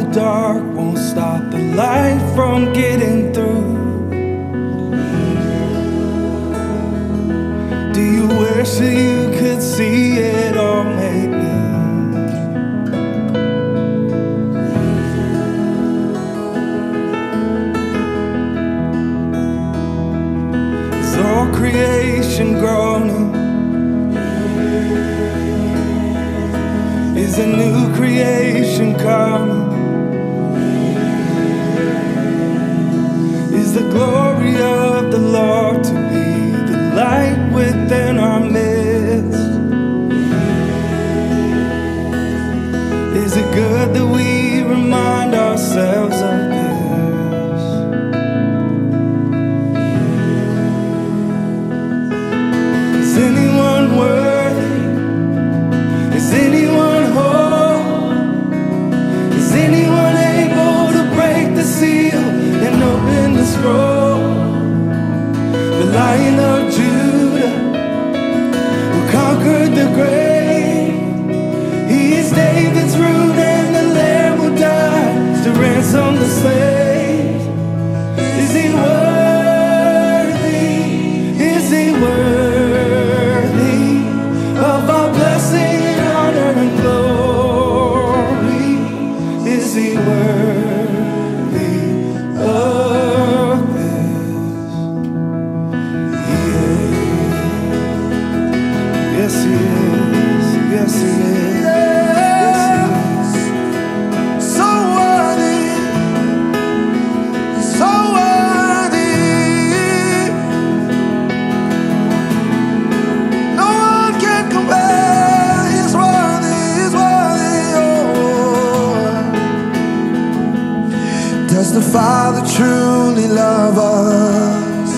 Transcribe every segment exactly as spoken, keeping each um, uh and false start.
dark won't stop the light from getting through. Do you wish that you could see it all made new? Is all creation groaning? Is a new creation coming? Is the glory of the Lord to be the light within our midst? Is it good that we remind ourselves of this? Is anyone worthy? Is anyone whole? Is anyone able to break the seal and open the scroll? The Lion of Judah, who conquered the grave, he is David's root and the Lamb who died to ransom the slaves. Is he worthy? Is he worthy of our blessing, honor and glory? Is he worthy of this? Yeah. Yes he is, yes he is, yes he is. So worthy, so worthy. No one can compare. He's worthy, he's worthy. Oh. Does the Father truly love us?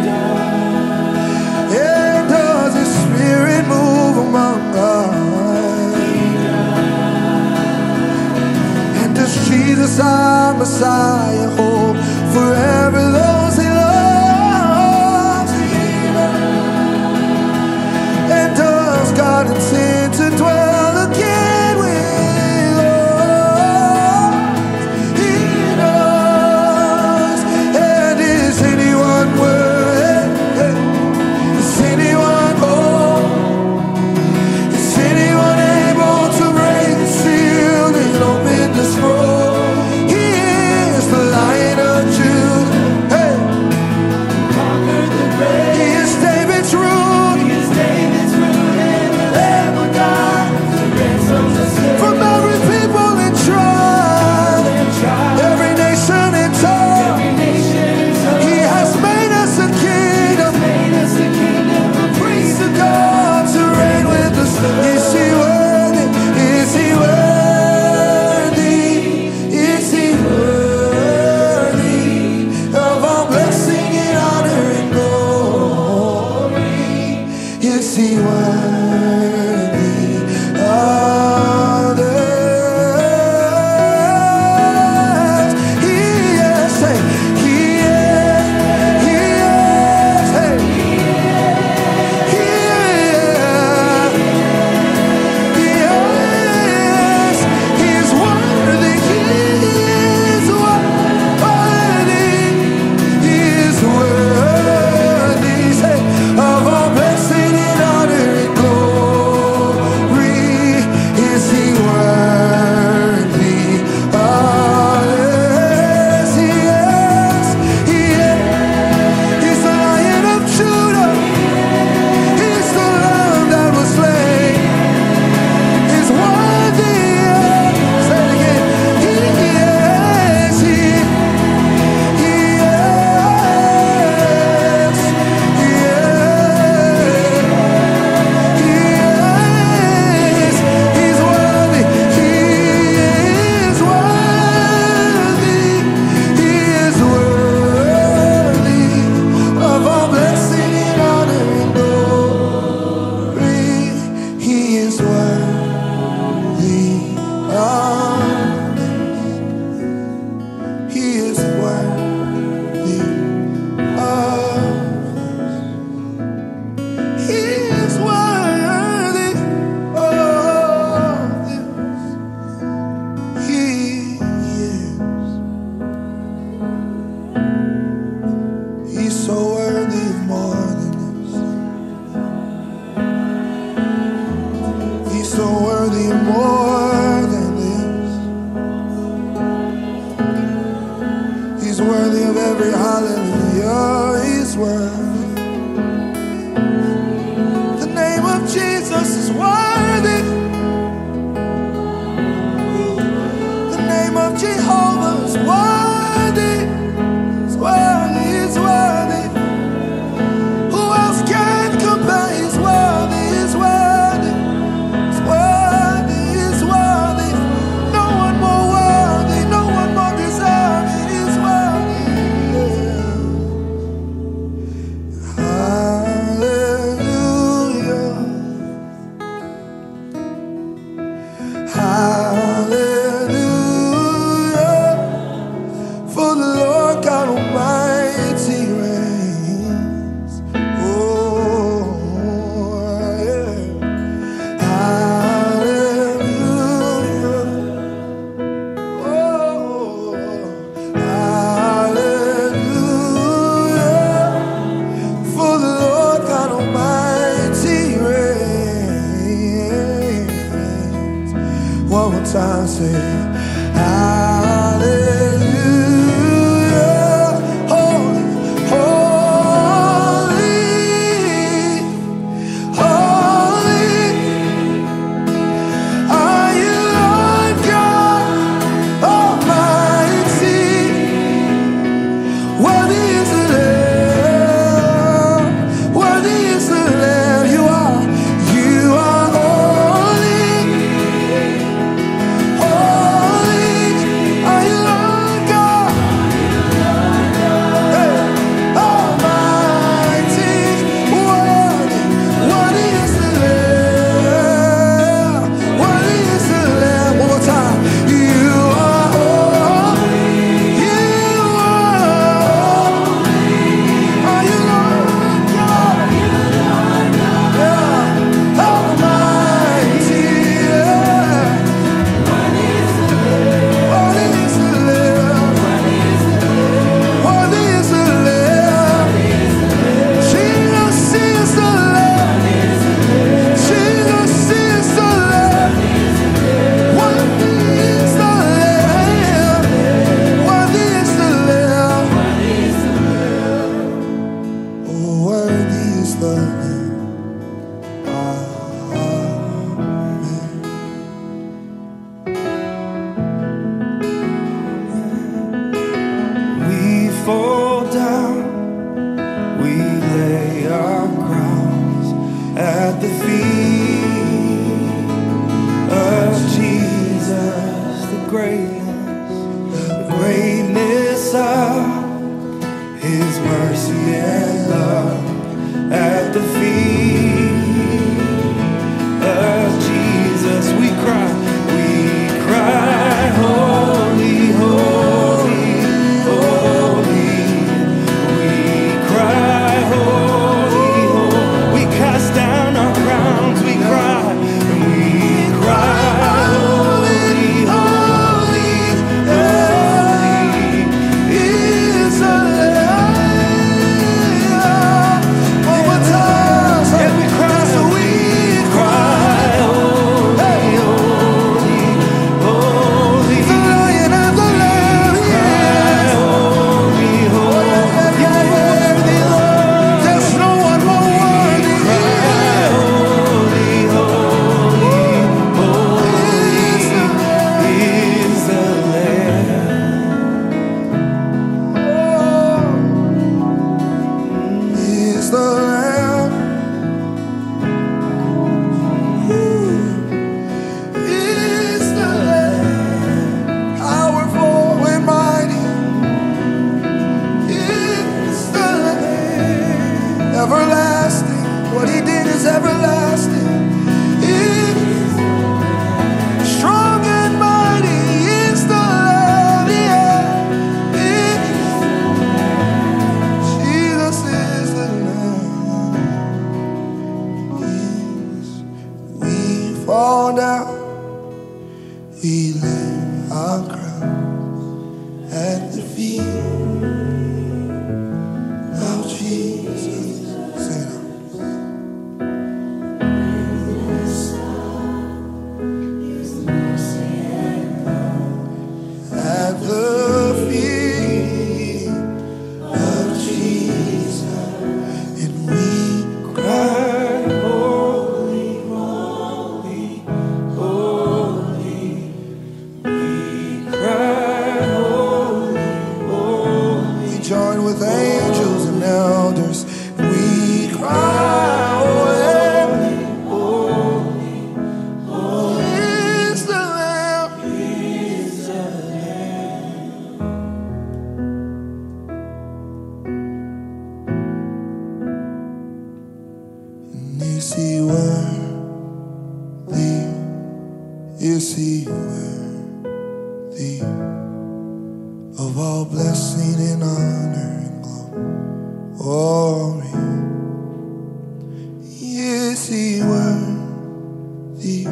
And does His Spirit move among us? And does Jesus, our Messiah, hold forever those He loves? And does God intend to dwell again with us? He does. And is so worthy of more than this. He's worthy of every hallelujah. He's worthy. The name of Jesus is worthy. The name of Jehovah is worthy. It's worthy, it's worthy. Who else can compare? He's worthy, he's worthy. It's worthy, it's worthy. No one more worthy, no one more deserving. He's worthy. Hallelujah. Hallelujah. For the Lord God Almighty reigns. Oh, yeah. Hallelujah. Oh, hallelujah. For the Lord God Almighty reigns. One more time, say hallelujah. Holy, holy, holy are you, Lord God Almighty. Worthy is the Lamb, worthy is the Lamb. You are, you are holy, holy are you, Lord God. Hey, Almighty, worthy, worthy is the Lamb, worthy is the Lamb. One more time. You are holy, you are holy. Are you, Lord God? Yeah, Almighty, yeah. Worthy is the Lamb, worthy is the Lamb. Jesus is the Lamb, Jesus is the Lamb. Worthy is the Lamb, worthy is the Lamb. Oh, worthy is the Lamb. We fall down, we lay our crowns at the feet of Jesus. The greatness, the greatness of His mercy and love at the feet of Jesus. We cry, we cry, holy, holy, holy. We cry, holy, holy. We cast down our crowns, we cry, and we cry, holy, holy, holy is the Lamb. One more time. And we cry, so we cry, holy, holy, holy. The Lion and the Lamb, cry, holy, holy. You're worthy, Lord. There's no one more worthy. Cry, holy, holy, holy is the Lamb. Is the Lamb. Is the Lamb. Powerful and mighty. Is the Lamb. Everlasting. What He did is everlasting. Is strong and mighty. Is the Lamb. Yeah. Is Jesus is the Lamb. Yes. We fall down, we lay our crowns at the feet of Jesus. Say it out. Is he worthy of all blessing and honor and glory? Is he worthy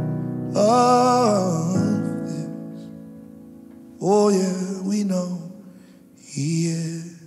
of this? Oh yeah, we know he is.